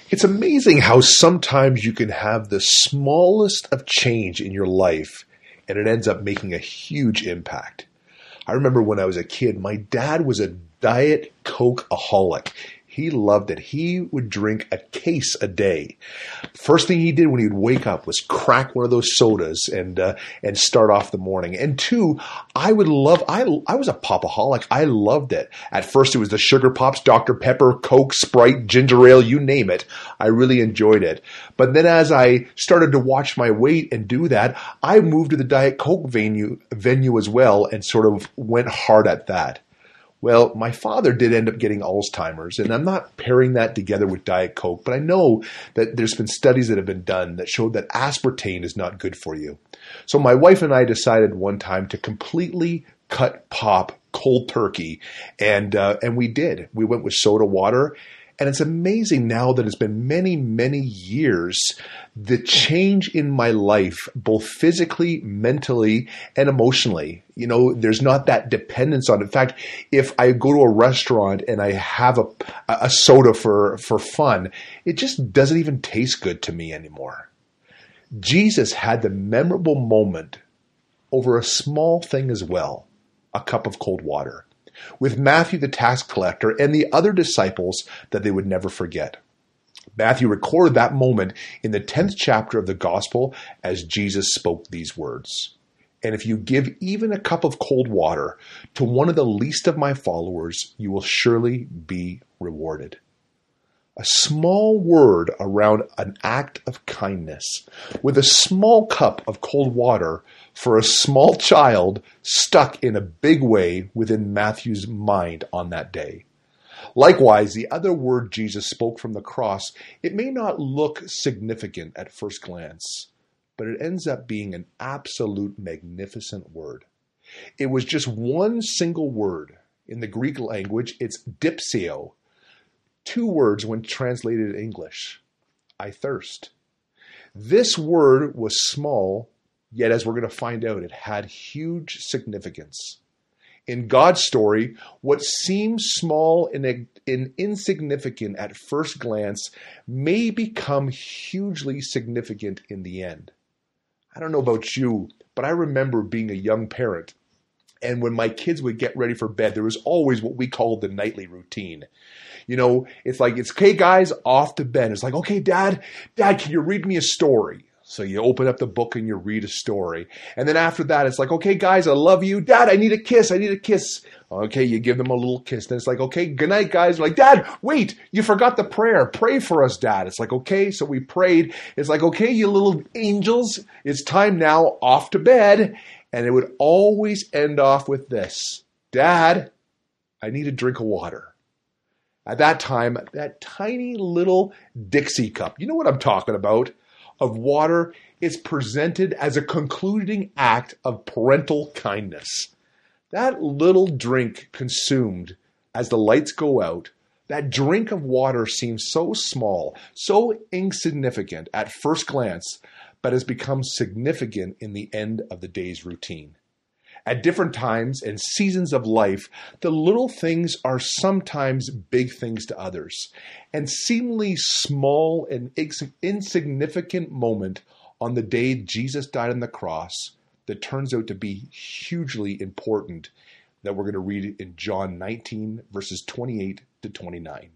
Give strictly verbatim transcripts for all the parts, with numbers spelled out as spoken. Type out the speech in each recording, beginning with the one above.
It's amazing how sometimes you can have the smallest of change in your life and it ends up making a huge impact. I remember when I was a kid, my dad was a Diet Coke-aholic. He loved it. He would drink a case a day. First thing he did when he would wake up was crack one of those sodas and uh, and start off the morning. And two, I would love, I, I was a popaholic. I loved it. At first it was the Sugar Pops, Doctor Pepper, Coke, Sprite, ginger ale, you name it. I really enjoyed it. But then as I started to watch my weight and do that, I moved to the Diet Coke venue, venue as well and sort of went hard at that. Well, my father did end up getting Alzheimer's, and I'm not pairing that together with Diet Coke, but I know that there's been studies that have been done that showed that aspartame is not good for you. So my wife and I decided one time to completely cut pop cold turkey, and uh, and we did. We went with soda water, and it's amazing now that it's been many, many years, the change in my life, both physically, mentally, and emotionally. You know, there's not that dependence on it. In fact, if I go to a restaurant and I have a, a soda for, for fun, it just doesn't even taste good to me anymore. Jesus had the memorable moment over a small thing as well, a cup of cold water, with Matthew the tax collector and the other disciples that they would never forget. Matthew recorded that moment in the tenth chapter of the gospel as Jesus spoke these words. And if you give even a cup of cold water to one of the least of my followers, you will surely be rewarded. A small word around an act of kindness with a small cup of cold water for a small child stuck in a big way within Matthew's mind on that day. Likewise, the other word Jesus spoke from the cross, it may not look significant at first glance, but it ends up being an absolute magnificent word. It was just one single word. In the Greek language, it's dipsio. Two words when translated in English. I thirst. This word was small, yet as we're going to find out, it had huge significance. In God's story, what seems small and insignificant at first glance may become hugely significant in the end. I don't know about you, but I remember being a young parent, and when my kids would get ready for bed, there was always what we called the nightly routine. You know, it's like, it's okay, guys, off to bed. It's like, okay, dad, dad, can you read me a story? So you open up the book and you read a story. And then after that, it's like, okay, guys, I love you. Dad, I need a kiss. I need a kiss. Okay, you give them a little kiss. Then it's like, okay, good night, guys. Like, Dad, wait, you forgot the prayer. Pray for us, Dad. It's like, okay, so we prayed. It's like, okay, you little angels, it's time now, off to bed. And it would always end off with this. Dad, I need a drink of water. At that time, that tiny little Dixie cup, you know what I'm talking about, of water is presented as a concluding act of parental kindness. That little drink consumed as the lights go out, that drink of water seems so small, so insignificant at first glance, but has become significant in the end of the day's routine. At different times and seasons of life, the little things are sometimes big things to others, and seemingly small and insignificant moment on the day Jesus died on the cross that turns out to be hugely important that we're going to read in John nineteen, verses twenty-eight to twenty-nine.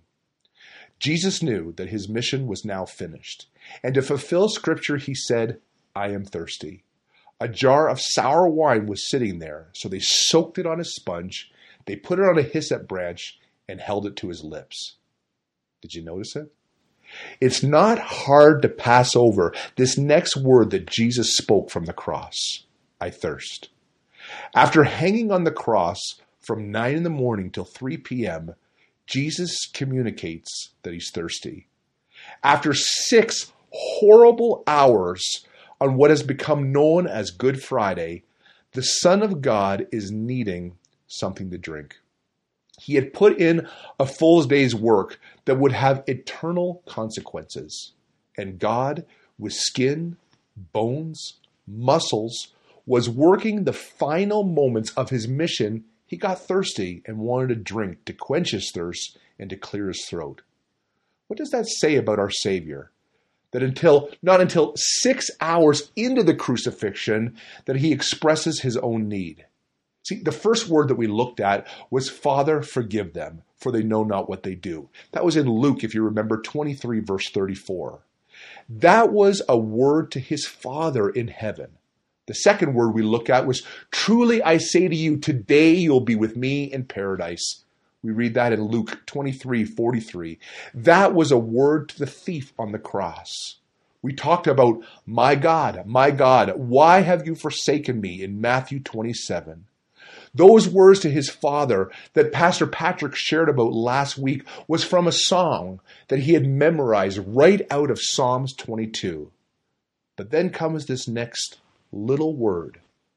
Jesus knew that his mission was now finished, and to fulfill Scripture, he said, I am thirsty. A jar of sour wine was sitting there, so they soaked it on a sponge, they put it on a hyssop branch, and held it to his lips. Did you notice it? It's not hard to pass over this next word that Jesus spoke from the cross. I thirst. After hanging on the cross from nine in the morning till three p.m., Jesus communicates that he's thirsty. After six horrible hours on what has become known as Good Friday, the Son of God is needing something to drink. He had put in a full day's work that would have eternal consequences. And God, with skin, bones, muscles, was working the final moments of his mission. He got thirsty and wanted a drink to quench his thirst and to clear his throat. What does that say about our Savior? That until, not until six hours into the crucifixion, that he expresses his own need. See, the first word that we looked at was, Father, forgive them, for they know not what they do. That was in Luke, if you remember, twenty-three, verse thirty-four. That was a word to his Father in heaven. The second word we look at was, truly I say to you, today you'll be with me in paradise. We read that in Luke twenty-three, forty-three. That was a word to the thief on the cross. We talked about, my God, my God, why have you forsaken me in Matthew twenty-seven? Those words to his Father that Pastor Patrick shared about last week was from a song that he had memorized right out of Psalms twenty-two. But then comes this next little word,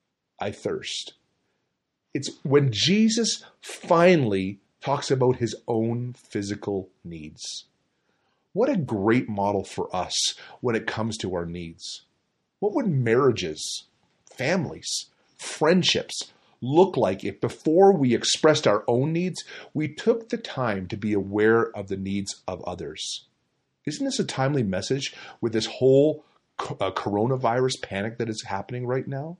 I thirst. It's when Jesus finally talks about his own physical needs. What a great model for us when it comes to our needs. What would marriages, families, friendships look like if before we expressed our own needs, we took the time to be aware of the needs of others? Isn't this a timely message with this whole uh, coronavirus panic that is happening right now?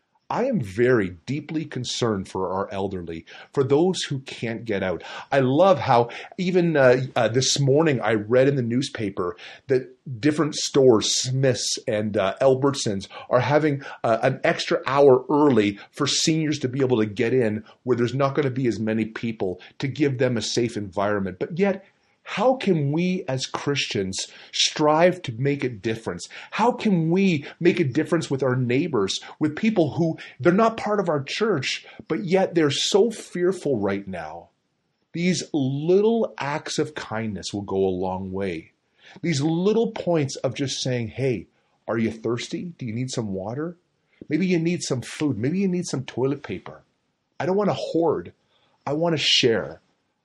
I am very deeply concerned for our elderly, for those who can't get out. I love how even uh, uh, this morning I read in the newspaper that different stores, Smiths and uh, Albertsons, are having uh, an extra hour early for seniors to be able to get in where there's not going to be as many people, to give them a safe environment. But yet, how can we as Christians strive to make a difference? How can we make a difference with our neighbors, with people who, they're not part of our church, but yet they're so fearful right now? These little acts of kindness will go a long way. These little points of just saying, hey, are you thirsty? Do you need some water? Maybe you need some food. Maybe you need some toilet paper. I don't want to hoard. I want to share.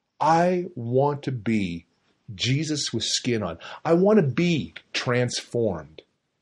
I want to be Jesus with skin on. I want to be transformed.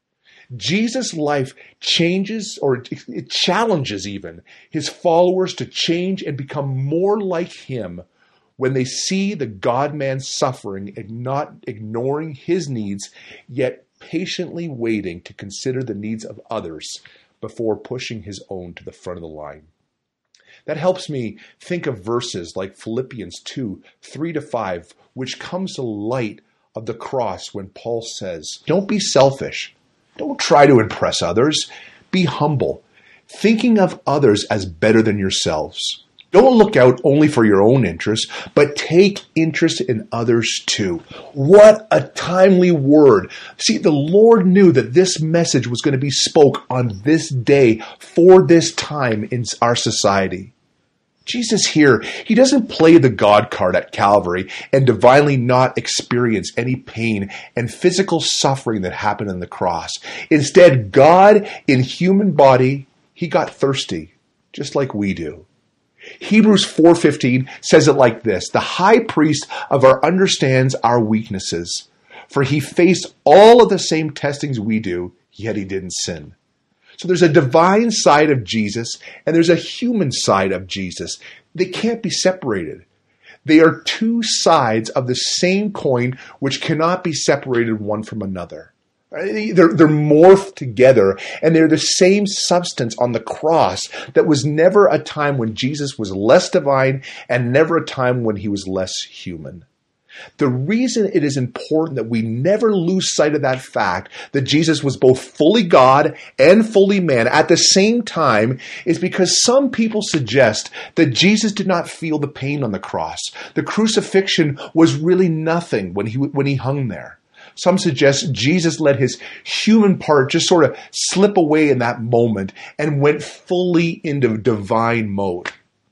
Jesus' life changes, or it challenges even, his followers to change and become more like him when they see the God-man suffering and not ignoring his needs, yet patiently waiting to consider the needs of others before pushing his own to the front of the line. That helps me think of verses like Philippians two, three to five, which comes to light of the cross when Paul says, don't be selfish. Don't try to impress others. Be humble, thinking of others as better than yourselves. Don't look out only for your own interests, but take interest in others too. What a timely word. See, the Lord knew that this message was going to be spoke on this day for this time in our society. Jesus here, he doesn't play the God card at Calvary and divinely not experience any pain and physical suffering that happened on the cross. Instead, God in human body, he got thirsty, just like we do. Hebrews four fifteen says it like this, the high priest of our understands our weaknesses, for he faced all of the same testings we do, yet he didn't sin. So there's a divine side of Jesus and there's a human side of Jesus. They can't be separated. They are two sides of the same coin which cannot be separated one from another. They're, they're morphed together, and they're the same substance on the cross. That was never a time when Jesus was less divine and never a time when he was less human. The reason it is important that we never lose sight of that fact that Jesus was both fully God and fully man at the same time is because some people suggest that Jesus did not feel the pain on the cross. The crucifixion was really nothing when he, when he hung there. Some suggest Jesus let his human part just sort of slip away in that moment and went fully into divine mode.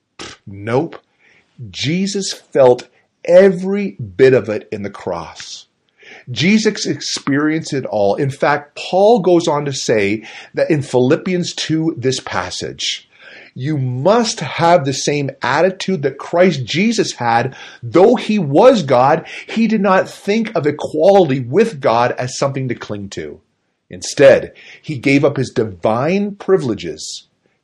Nope. Jesus felt every bit of it in the cross. Jesus experienced it all. In fact, Paul goes on to say that in Philippians two, this passage, you must have the same attitude that Christ Jesus had. Though he was God, he did not think of equality with God as something to cling to. Instead, he gave up his divine privileges.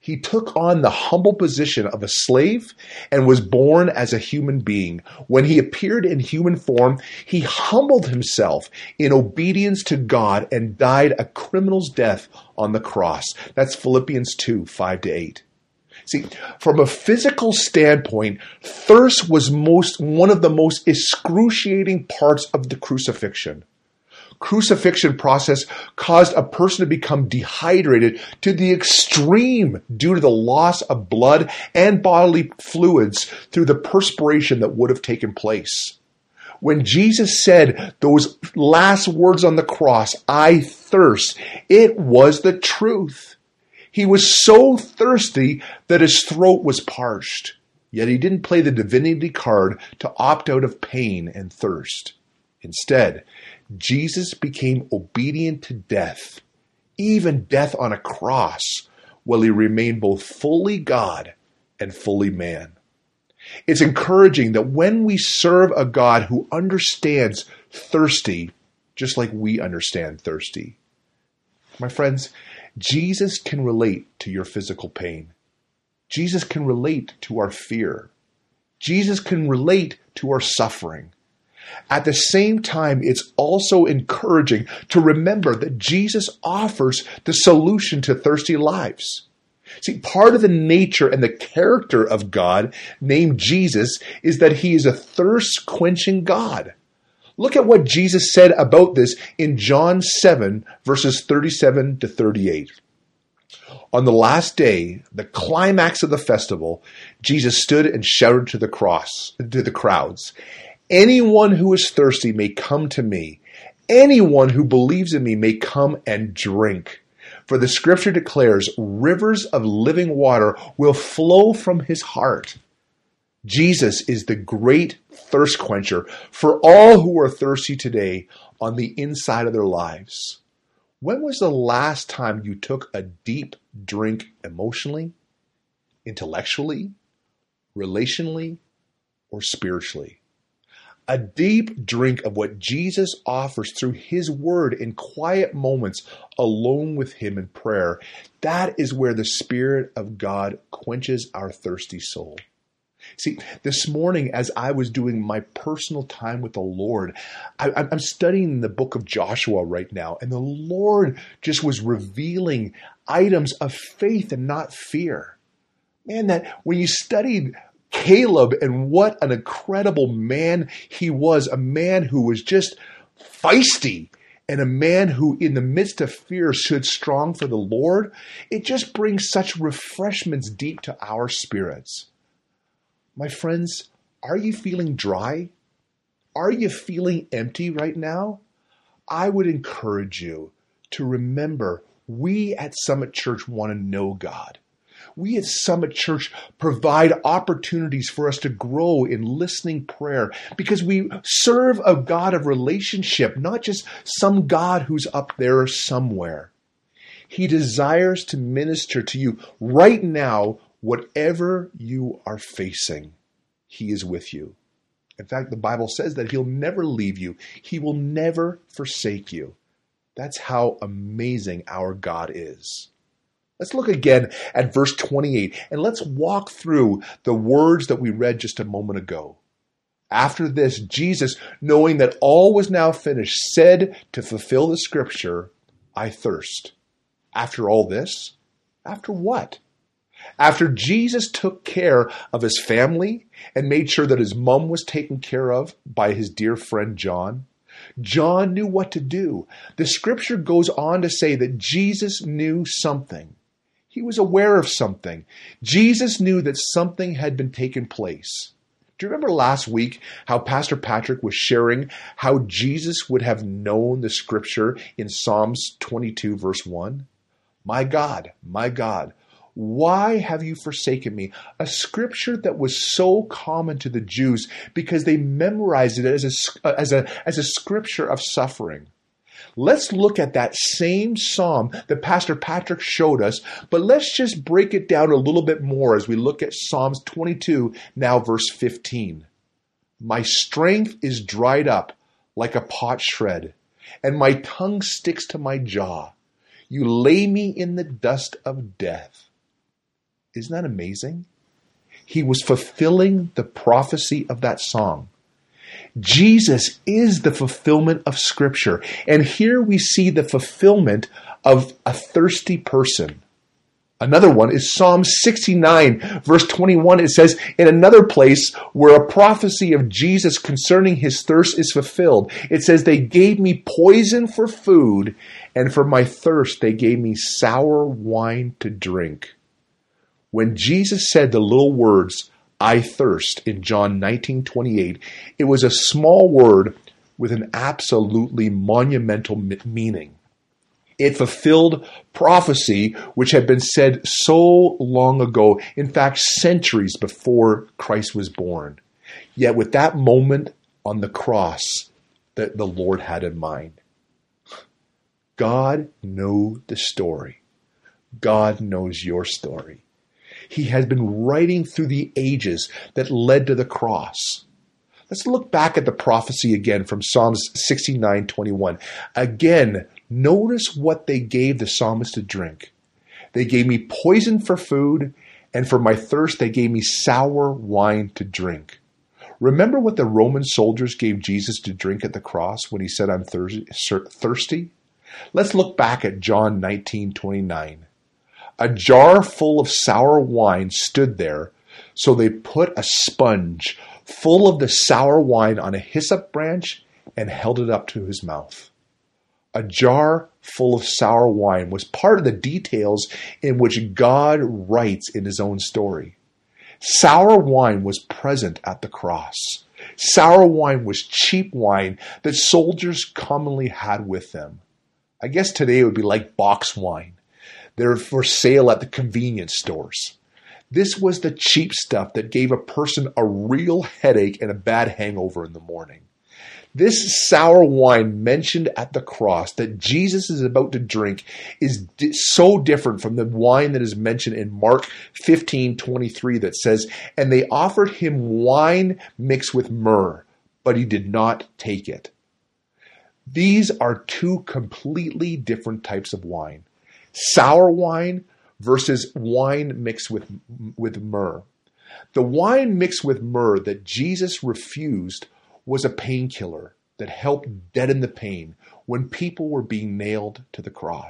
He took on the humble position of a slave and was born as a human being. When he appeared in human form, he humbled himself in obedience to God and died a criminal's death on the cross. That's Philippians two, five to eight. See, from a physical standpoint, thirst was most one of the most excruciating parts of the crucifixion. Crucifixion process caused a person to become dehydrated to the extreme due to the loss of blood and bodily fluids through the perspiration that would have taken place. When Jesus said those last words on the cross, "I thirst," it was the truth. He was so thirsty that his throat was parched, yet he didn't play the divinity card to opt out of pain and thirst. Instead, Jesus became obedient to death, even death on a cross, while he remained both fully God and fully man. It's encouraging that when we serve a God who understands thirsty, just like we understand thirsty. My friends, Jesus can relate to your physical pain. Jesus can relate to our fear. Jesus can relate to our suffering. At the same time, it's also encouraging to remember that Jesus offers the solution to thirsty lives. See, part of the nature and the character of God, named Jesus, is that he is a thirst-quenching God. Look at what Jesus said about this in John seven, verses thirty-seven to thirty-eight. On the last day, the climax of the festival, Jesus stood and shouted to the cross, to the crowds, "Anyone who is thirsty may come to me. Anyone who believes in me may come and drink. For the scripture declares, rivers of living water will flow from his heart." Jesus is the great thirst quencher for all who are thirsty today on the inside of their lives. When was the last time you took a deep drink emotionally, intellectually, relationally, or spiritually? A deep drink of what Jesus offers through his word in quiet moments alone with him in prayer. That is where the Spirit of God quenches our thirsty soul. See, this morning as I was doing my personal time with the Lord, I, I'm studying the book of Joshua right now, and the Lord just was revealing items of faith and not fear. Man, that when you studied Caleb and what an incredible man he was, a man who was just feisty and a man who in the midst of fear stood strong for the Lord, it just brings such refreshments deep to our spirits. My friends, are you feeling dry? Are you feeling empty right now? I would encourage you to remember we at Summit Church want to know God. We at Summit Church provide opportunities for us to grow in listening prayer because we serve a God of relationship, not just some God who's up there somewhere. He desires to minister to you right now, whatever you are facing. He is with you. In fact, the Bible says that he'll never leave you. He will never forsake you. That's how amazing our God is. Let's look again at verse twenty-eight and let's walk through the words that we read just a moment ago. After this, Jesus, knowing that all was now finished, said to fulfill the scripture, "I thirst." After all this? After what? After Jesus took care of his family and made sure that his mom was taken care of by his dear friend John, John knew what to do. The scripture goes on to say that Jesus knew something. He was aware of something. Jesus knew that something had been taking place. Do you remember last week how Pastor Patrick was sharing how Jesus would have known the scripture in Psalms twenty-two, verse one? My God, my God, why have you forsaken me? A scripture that was so common to the Jews because they memorized it as a, as a, as a scripture of suffering. Let's look at that same psalm that Pastor Patrick showed us, but let's just break it down a little bit more as we look at Psalms twenty-two, now verse fifteen. My strength is dried up like a pot shred, and my tongue sticks to my jaw. You lay me in the dust of death. Isn't that amazing? He was fulfilling the prophecy of that song. Jesus is the fulfillment of Scripture. And here we see the fulfillment of a thirsty person. Another one is Psalm sixty-nine, verse twenty-one. It says, in another place where a prophecy of Jesus concerning his thirst is fulfilled, it says, they gave me poison for food, and for my thirst they gave me sour wine to drink. When Jesus said the little words, I thirst, in John nineteen twenty-eight, it was a small word with an absolutely monumental meaning. It fulfilled prophecy which had been said so long ago, in fact, centuries before Christ was born. Yet with that moment on the cross that the Lord had in mind. God knew the story. God knows your story. He has been writing through the ages that led to the cross. Let's look back at the prophecy again from Psalms sixty-nine twenty-one. Again, notice what they gave the psalmist to drink. They gave me poison for food, and for my thirst they gave me sour wine to drink. Remember what the Roman soldiers gave Jesus to drink at the cross when he said, I'm thirsty? Let's look back at John nineteen twenty-nine. A jar full of sour wine stood there, so they put a sponge full of the sour wine on a hyssop branch and held it up to his mouth. A jar full of sour wine was part of the details in which God writes in his own story. Sour wine was present at the cross. Sour wine was cheap wine that soldiers commonly had with them. I guess today it would be like box wine. They're for sale at the convenience stores. This was the cheap stuff that gave a person a real headache and a bad hangover in the morning. This sour wine mentioned at the cross that Jesus is about to drink is di- so different from the wine that is mentioned in Mark fifteen twenty-three that says, and they offered him wine mixed with myrrh, but he did not take it. These are two completely different types of wine. Sour wine versus wine mixed with, with myrrh. The wine mixed with myrrh that Jesus refused was a painkiller that helped deaden the pain when people were being nailed to the cross.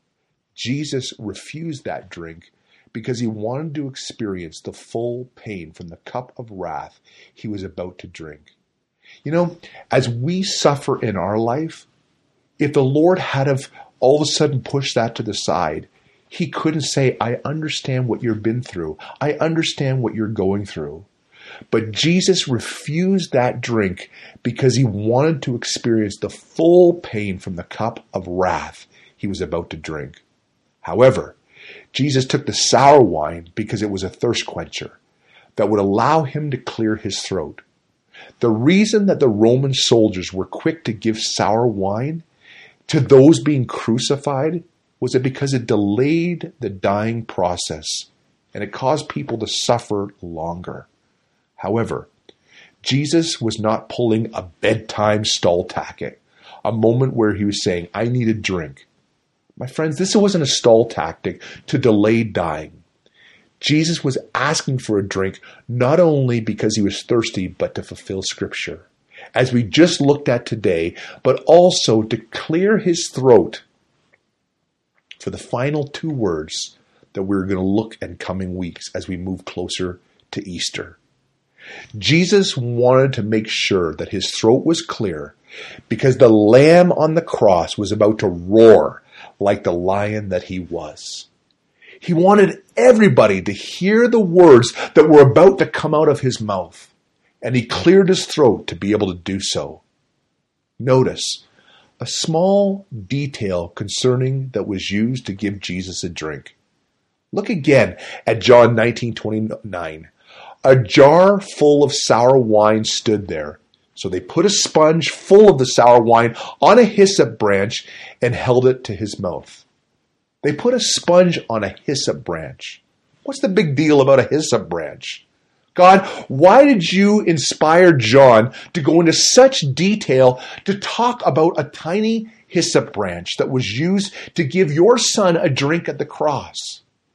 Jesus refused that drink because he wanted to experience the full pain from the cup of wrath he was about to drink. You know, as we suffer in our life, if the Lord had have all of a sudden pushed that to the side, he couldn't say, I understand what you've been through. I understand what you're going through. But Jesus refused that drink because he wanted to experience the full pain from the cup of wrath he was about to drink. However, Jesus took the sour wine because it was a thirst quencher that would allow him to clear his throat. The reason that the Roman soldiers were quick to give sour wine to those being crucified was it because it delayed the dying process and it caused people to suffer longer. However, Jesus was not pulling a bedtime stall tactic, a moment where he was saying, I need a drink. My friends, this wasn't a stall tactic to delay dying. Jesus was asking for a drink not only because he was thirsty, but to fulfill Scripture, as we just looked at today, but also to clear his throat for the final two words that we're going to look at in coming weeks as we move closer to Easter. Jesus wanted to make sure that his throat was clear because the Lamb on the cross was about to roar like the lion that he was. He wanted everybody to hear the words that were about to come out of his mouth, and he cleared his throat to be able to do so. Notice a small detail concerning that was used to give Jesus a drink. Look again at John nineteen twenty-nine. A jar full of sour wine stood there. So they put a sponge full of the sour wine on a hyssop branch and held it to his mouth. They put a sponge on a hyssop branch. What's the big deal about a hyssop branch? God, why did you inspire John to go into such detail to talk about a tiny hyssop branch that was used to give your son a drink at the cross?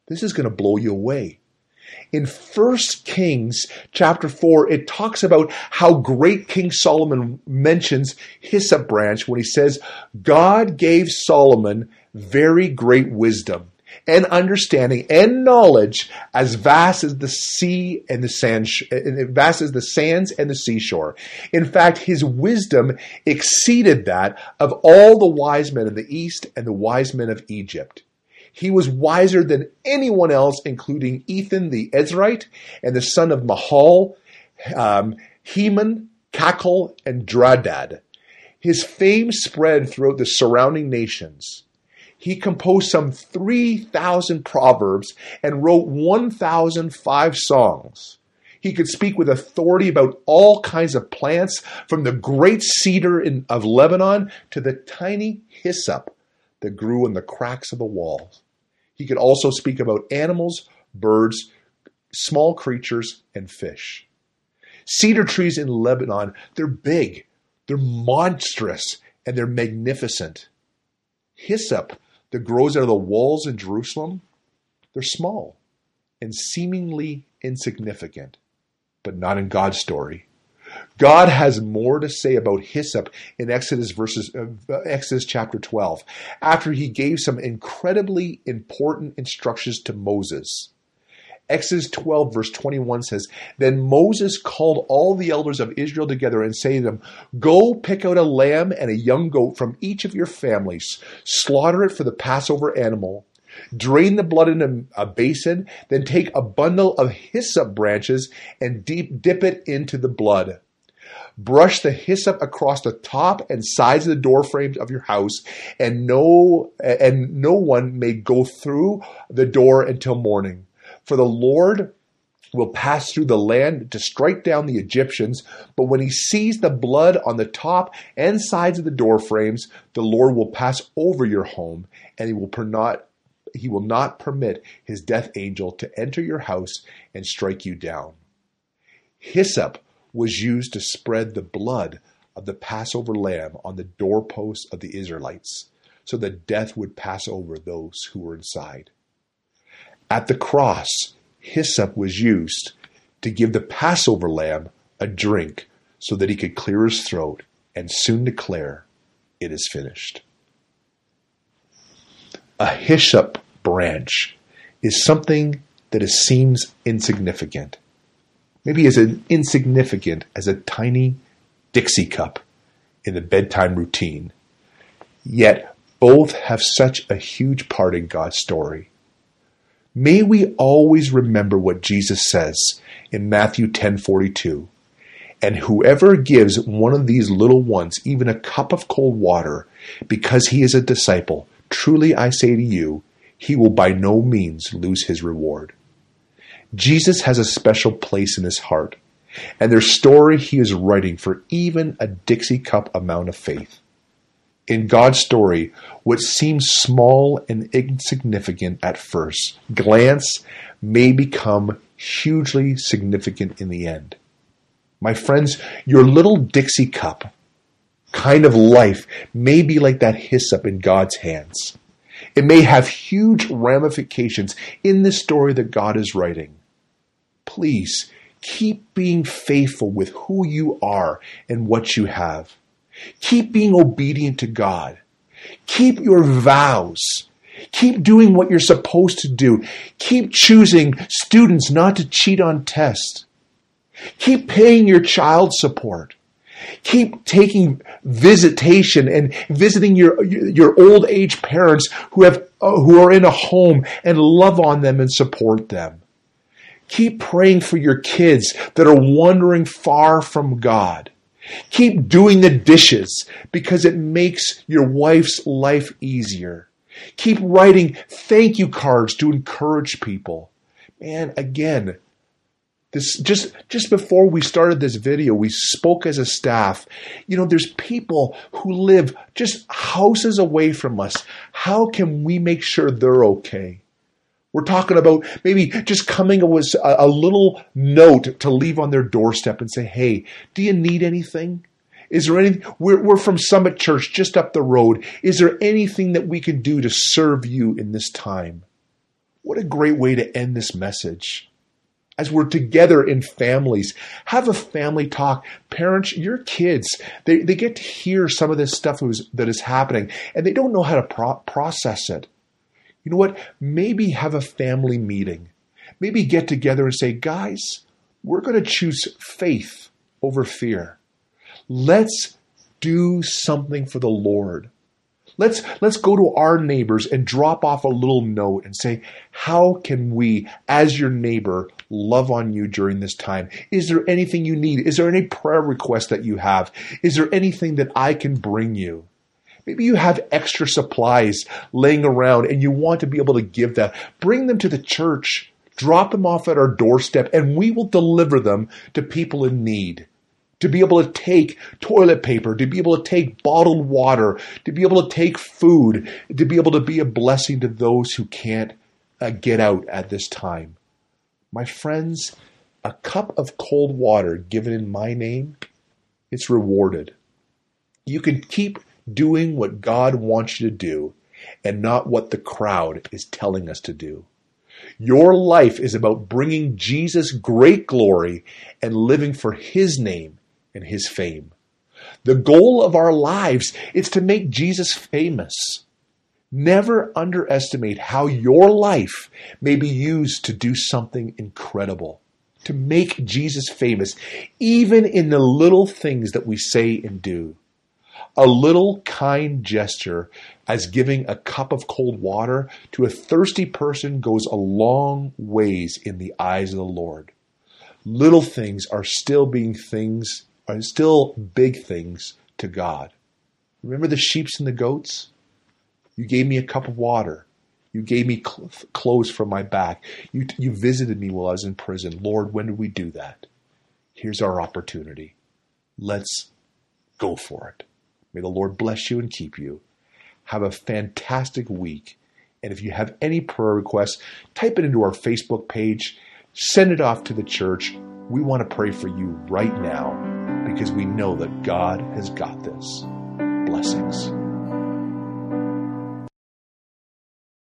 This is going to blow you away. In First Kings chapter four, it talks about how great King Solomon mentions hyssop branch when he says, God gave Solomon very great wisdom and understanding and knowledge as vast as the sea and the sand, vast as the sands and the seashore. In fact, his wisdom exceeded that of all the wise men of the East and the wise men of Egypt. He was wiser than anyone else, including Ethan the Ezrahite and the son of Mahal, um, Heman, Cachal, and Dradad. His fame spread throughout the surrounding nations. He composed some three thousand proverbs and wrote one thousand five songs. He could speak with authority about all kinds of plants, from the great cedar in, of Lebanon to the tiny hyssop that grew in the cracks of the walls. He could also speak about animals, birds, small creatures, and fish. Cedar trees in Lebanon, they're big, they're monstrous, and they're magnificent. Hyssop that grows out of the walls in Jerusalem, they're small and seemingly insignificant, but not in God's story. God has more to say about hyssop in Exodus verses, uh, Exodus chapter twelve, after he gave some incredibly important instructions to Moses. Exodus twelve verse twenty-one says, Then Moses called all the elders of Israel together and said to them, Go pick out a lamb and a young goat from each of your families, slaughter it for the Passover animal. Drain the blood in a, a basin, then take a bundle of hyssop branches and deep, dip it into the blood. Brush the hyssop across the top and sides of the door frames of your house, and no, and no one may go through the door until morning. For the Lord will pass through the land to strike down the Egyptians, but when he sees the blood on the top and sides of the door frames, the Lord will pass over your home, and he will not He will not permit his death angel to enter your house and strike you down. Hyssop was used to spread the blood of the Passover lamb on the doorposts of the Israelites, so that death would pass over those who were inside. At the cross, hyssop was used to give the Passover lamb a drink so that he could clear his throat and soon declare, It is finished. A hyssop branch is something that is, seems insignificant. Maybe as insignificant as a tiny Dixie cup in the bedtime routine. Yet both have such a huge part in God's story. May we always remember what Jesus says in Matthew ten forty-two. And whoever gives one of these little ones even a cup of cold water because he is a disciple, truly I say to you, he will by no means lose his reward. Jesus has a special place in his heart, and their story he is writing for even a Dixie cup amount of faith. In God's story, what seems small and insignificant at first glance may become hugely significant in the end. My friends, your little Dixie cup kind of life may be like that hyssop in God's hands. It may have huge ramifications in the story that God is writing. Please keep being faithful with who you are and what you have. Keep being obedient to God. Keep your vows. Keep doing what you're supposed to do. Keep choosing students not to cheat on tests. Keep paying your child support. Keep taking visitation and visiting your your old age parents who have uh, who are in a home, and love on them and support them. Keep praying for your kids that are wandering far from God. Keep doing the dishes because it makes your wife's life easier. Keep writing thank you cards to encourage people. Man, again, this just just before we started this video, we spoke as a staff. You know, there's people who live just houses away from us. How can we make sure they're okay? We're talking about maybe just coming with a, a little note to leave on their doorstep and say, hey, do you need anything? Is there anything? We're, we're from Summit Church just up the road. Is there anything that we can do to serve you in this time? What a great way to end this message. As we're together in families, have a family talk. Parents, your kids, they, they get to hear some of this stuff that is, that is happening, and they don't know how to pro- process it. You know what? Maybe have a family meeting. Maybe get together and say, guys, we're going to choose faith over fear. Let's do something for the Lord. Let's, let's go to our neighbors and drop off a little note and say, how can we, as your neighbor, love on you during this time? Is there anything you need? Is there any prayer request that you have? Is there anything that I can bring you? Maybe you have extra supplies laying around and you want to be able to give that. Bring them to the church. Drop them off at our doorstep and we will deliver them to people in need. To be able to take toilet paper, to be able to take bottled water, to be able to take food, to be able to be a blessing to those who can't uh, get out at this time. My friends, a cup of cold water given in my name, it's rewarded. You can keep doing what God wants you to do and not what the crowd is telling us to do. Your life is about bringing Jesus great glory and living for his name and his fame. The goal of our lives is to make Jesus famous. Never underestimate how your life may be used to do something incredible, to make Jesus famous, even in the little things that we say and do. A little kind gesture as giving a cup of cold water to a thirsty person goes a long ways in the eyes of the Lord. Little things are still being things, are still big things to God. Remember the sheep and the goats? You gave me a cup of water. You gave me cl- clothes from my back. You, you visited me while I was in prison. Lord, when did we do that? Here's our opportunity. Let's go for it. May the Lord bless you and keep you. Have a fantastic week. And if you have any prayer requests, type it into our Facebook page. Send it off to the church. We want to pray for you right now because we know that God has got this. Blessings.